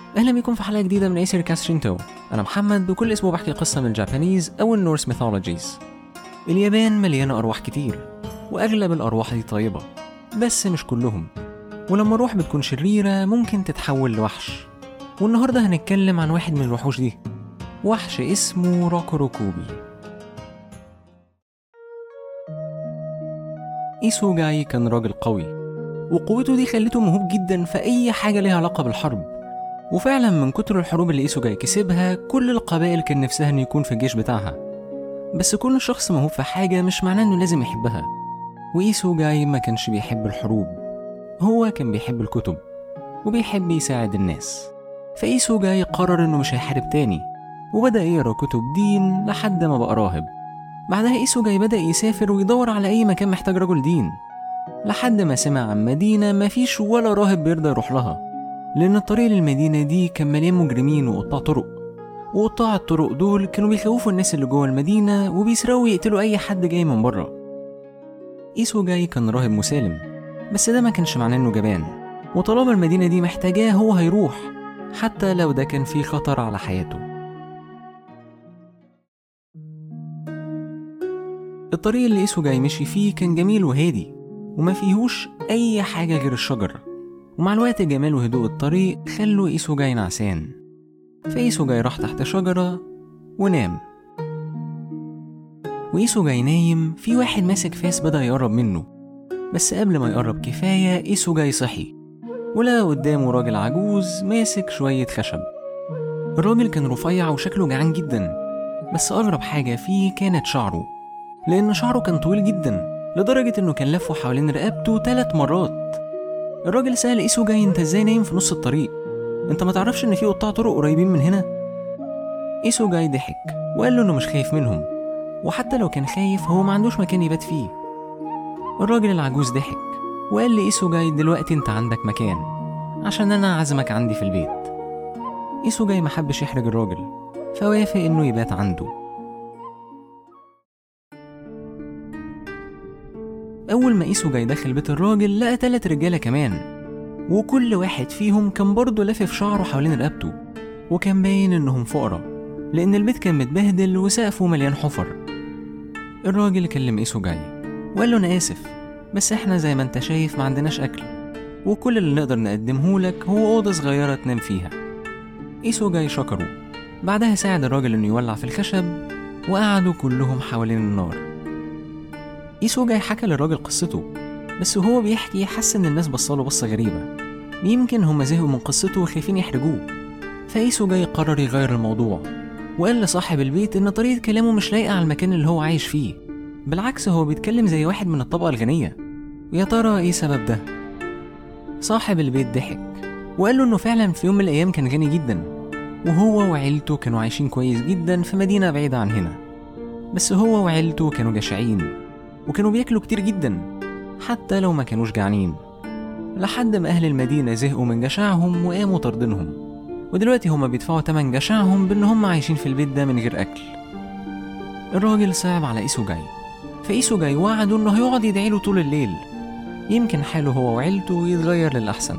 أهلا بكم في حلقة جديدة من ايسر كاست شينتو. أنا محمد، وكل أسبوع بحكي قصة من الجابانيز أو النورس ميثولوجيز. اليابان مليانة أرواح كتير، وأغلب الأرواح دي طيبة بس مش كلهم، ولما روح بتكون شريرة ممكن تتحول لوحش. والنهاردة هنتكلم عن واحد من الوحوش دي، وحش اسمه روكوروكوبي. إيسوجاي كان راجل قوي، وقوته دي خلته موهوب جدا في أي حاجة ليها علاقة بالحرب. وفعلا من كتر الحروب اللي إيسوجاي كسبها، كل القبائل كان نفسها إنه يكون في الجيش بتاعها. بس كل شخص موهوب في حاجة مش معناه إنه لازم يحبها، وإيسوجاي ما كانش بيحب الحروب، هو كان بيحب الكتب وبيحب يساعد الناس. فإيسوجاي قرر إنه مش هيحارب تاني، وبدأ يقرأ كتب دين لحد ما بقى راهب. بعدها إيسوجاي بدأ يسافر ويدور على أي مكان محتاج رجل دين، لحد ما سمع عن مدينة مفيش ولا راهب بيرضى يروح لها، لأن الطريق للمدينة دي كان مليان مجرمين وقطاع طرق، وقطاع الطرق دول كانوا بيخوفوا الناس اللي جوه المدينة وبيسرقوا ويقتلوا أي حد جاي من بره. إيسوجاي كان راهب مسالم، بس ده ما كانش معناه إنه جبان، وطالما المدينة دي محتاجاه هو هيروح، حتى لو ده كان فيه خطر على حياته. الطريق اللي إيسوجاي مشي فيه كان جميل وهادي، وما فيهوش أي حاجة غير الشجر، ومع الوقت جمال وهدوء الطريق خلوا إيسوجاي نعسان. فإيسوجاي راح تحت شجرة ونام. وإيسوجاي نايم، في واحد ماسك فاس بدأ يقرب منه، بس قبل ما يقرب كفاية إيسوجاي صحي، ولقى قدامه راجل عجوز ماسك شوية خشب. الراجل كان رفيع وشكله جعان جدا، بس أغرب حاجة فيه كانت شعره، لأن شعره كان طويل جدا لدرجة إنه كان لفه حوالين رقبته 3 مرات. الراجل سأل إيسوجاي: أنت إزاي نايم في نص الطريق؟ أنت ما تعرفش إن في قطاع طرق قريبين من هنا؟ إيسوجاي ضحك وقال له إنه مش خايف منهم، وحتى لو كان خايف هو ما عندوش مكان يبات فيه. الراجل العجوز ضحك وقال لإيسوجاي: دلوقتي أنت عندك مكان، عشان أنا عازمك عندي في البيت. إيسوجاي ما حبش يحرج الراجل، فوافق إنه يبات عنده. أول ما إيسوجاي دخل بيت الراجل لقى 3 رجالة كمان، وكل واحد فيهم كان برضه لافف شعره حوالين رقبته، وكان باين إنهم فقراء لأن البيت كان متبهدل وسقفه مليان حفر. الراجل كلم إيسوجاي وقال له: أنا آسف، بس إحنا زي ما أنت شايف ما عندناش أكل، وكل اللي نقدر نقدمه لك هو أوضة صغيرة تنام فيها. إيسوجاي شكره، بعدها ساعد الراجل إنه يولع في الخشب، وقعدوا كلهم حوالين النار. إيسوجاي حكى للراجل قصته، بس وهو بيحكي حس إن الناس بصاله بصة غريبة، يمكن هم زهقوا من قصته وخايفين يحرجوه. فإيسوجاي قرر يغير الموضوع، وقال لصاحب البيت إن طريقة كلامه مش لايقة على المكان اللي هو عايش فيه، بالعكس هو بيتكلم زي واحد من الطبقة الغنية. ويا ترى إيه سبب ده؟ صاحب البيت ضحك وقال له إنه فعلا في يوم من الأيام كان غني جدا، وهو وعيلته كانوا عايشين كويس جدا في مدينة بعيدة عن هنا، بس هو وعيلته كانوا جشعين وكانوا بياكلوا كتير جدا حتى لو ما كانوش جعانين، لحد ما أهل المدينة زهقوا من جشعهم وقاموا طردينهم، ودلوقتي هما بيدفعوا تمن جشعهم بأن هما عايشين في البيت ده من غير أكل. الراجل صعب على إيسوجاي، فإيسوجاي وعده إنه هيقعد يدعيله طول الليل، يمكن حاله هو وعيلته يتغير للأحسن.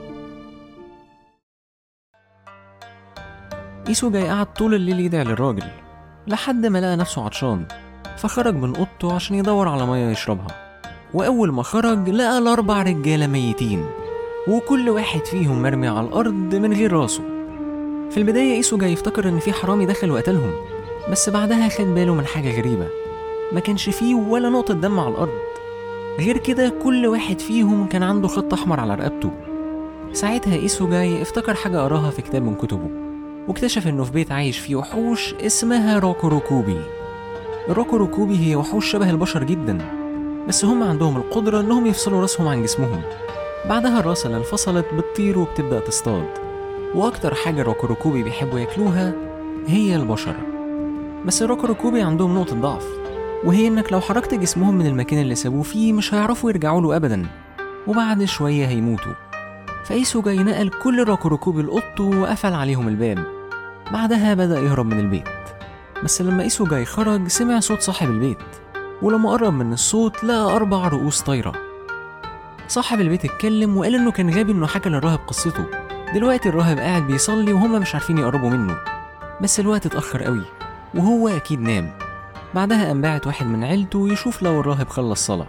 إيسوجاي قعد طول الليل يدعي للراجل لحد ما لقى نفسه عطشان، فخرج من أوضته عشان يدور على مية يشربها. وأول ما خرج لقى ال4 رجالة ميتين، وكل واحد فيهم مرمي على الأرض من غير راسه. في البداية إيسوجاي يفتكر إن في حرامي دخل وقتلهم، بس بعدها خد باله من حاجة غريبة، ما كانش فيه ولا نقطة دم على الأرض. غير كده كل واحد فيهم كان عنده خط أحمر على رقبته. ساعتها إيسوجاي افتكر حاجة قراها في كتاب من كتبه، واكتشف إنه في بيت عايش فيه وحوش اسمها روكوروكوبي. الروكوروكوبي هي وحوش شبه البشر جدا، بس هم عندهم القدرة إنهم يفصلوا راسهم عن جسمهم، بعدها الراس اللي انفصلت بتطير وبتبدأ تصطاد. وأكتر حاجة الروكوروكوبي بيحبوا ياكلوها هي البشر. بس الروكوروكوبي عندهم نقطة ضعف، وهي إنك لو حركت جسمهم من المكان اللي سابوه فيه مش هيعرفوا يرجعوا له أبدا، وبعد شوية هيموتوا. فإيسوجاي نقل كل الروكوروكوبي لأوضته وقفل عليهم الباب، بعدها بدأ يهرب من البيت. بس لما إيسوجاي خرج سمع صوت صاحب البيت، ولما قرب من الصوت لقى 4 رؤوس طايرة. صاحب البيت اتكلم وقال إنه كان غبي إنه حكى للراهب قصته، دلوقتي الراهب قاعد بيصلي وهم مش عارفين يقربوا منه، بس الوقت اتأخر قوي وهو أكيد نام. بعدها قام باعت واحد من عيلته يشوف لو الراهب خلص صلاة.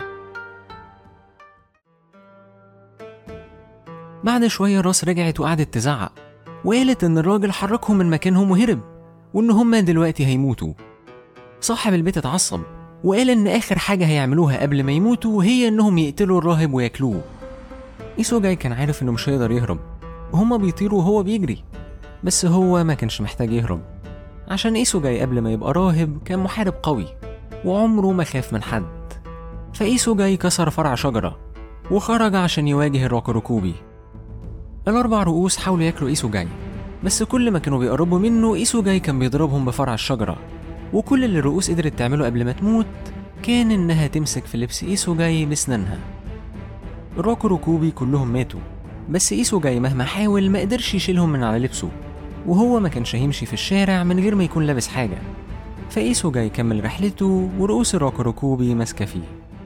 بعد شوية راس رجعت وقعدت تزعق وقالت إن الراجل حركهم من مكانهم وهرب، وإن هما دلوقتي هيموتوا. صاحب البيت اتعصب وقال إن آخر حاجة هيعملوها قبل ما يموتوا هي إنهم يقتلوا الراهب وياكلوه. إيسوجاي كان عارف إنه مش هيقدر يهرب، وهما بيطيروا وهو بيجري، بس هو ما كانش محتاج يهرب، عشان إيسوجاي قبل ما يبقى راهب كان محارب قوي وعمره ما خاف من حد. فإيسوجاي كسر فرع شجرة وخرج عشان يواجه الراكوروكوبي. ال4 رؤوس حاولوا ياكلوا إيسوجاي، بس كل ما كانوا بيقربوا منه إيسوجاي كان بيضربهم بفرع الشجرة، وكل اللي الرؤوس قدرت تعمله قبل ما تموت كان إنها تمسك في لبس إيسوجاي بسنانها. الراكوروكوبي كلهم ماتوا، بس إيسوجاي مهما حاول ما قدرش يشيلهم من على لبسه، وهو ما كانش هيمشي في الشارع من غير ما يكون لابس حاجة. فإيسوجاي كمل رحلته ورؤوس الراكوروكوبي ماسكة فيه.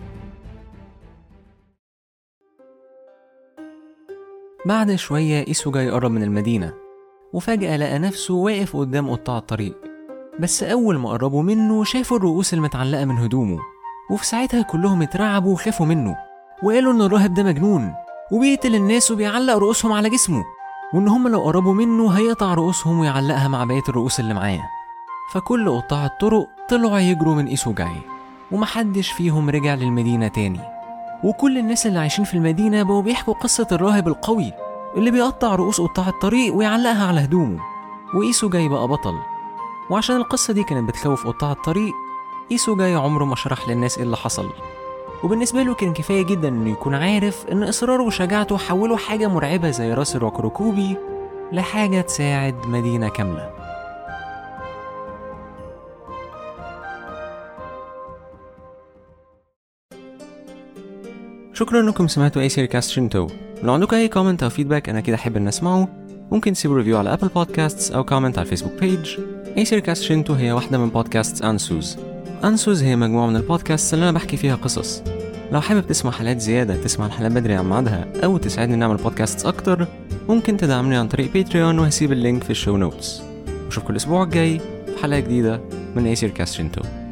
بعد شوية إيسوجاي قرب من المدينة، وفجأة لقى نفسه واقف قدام قطاع الطريق، بس أول ما قربوا منه شافوا الرؤوس المتعلقة من هدومه، وفي ساعتها كلهم اترعبوا وخافوا منه، وقالوا إن الراهب ده مجنون وبيقتل الناس وبيعلق رؤوسهم على جسمه، وإن هم لو قربوا منه هيقطع رؤوسهم ويعلقها مع بقية الرؤوس اللي معاه. فكل قطاع الطرق طلعوا يجروا من إيسوجاي، ومحدش فيهم رجع للمدينة تاني. وكل الناس اللي عايشين في المدينة بقوا بيحكوا قصة الراهب القوي اللي بيقطع رؤوس قطاع الطريق ويعلقها على هدومه، وإيسوجاي بقى بطل. وعشان القصة دي كانت بتخوف قطاع الطريق، إيسوجاي عمره ما شرح للناس إيه اللي حصل، وبالنسبة له كان كفاية جدا إنه يكون عارف إن إصراره وشجاعته حولوا حاجة مرعبة زي راس الراكوروكوبي لحاجة تساعد مدينة كاملة. شكرا انكم سمعتوا ايسير كاست شينتو. لو عندكم اي كومنت او فيدباك انا كده احب ان اسمعه، ممكن تسيبوا ريفيو على ابل بودكاستس او كومنت على الفيسبوك بيج. ايسير كاست شينتو هي واحده من بودكاستس انسوز. انسوز هي مجموعه من البودكاست اللي انا بحكي فيها قصص. لو حابب تسمع حلقات زياده، تسمع الحلقات بدري عن ميعادها، او تساعدني نعمل بودكاست اكتر، ممكن تدعمني عن طريق باتريون، وهسيب اللينك في الشو نوتس. اشوفكم الاسبوع الجاي في حلقه جديده من ايسير كاست شينتو.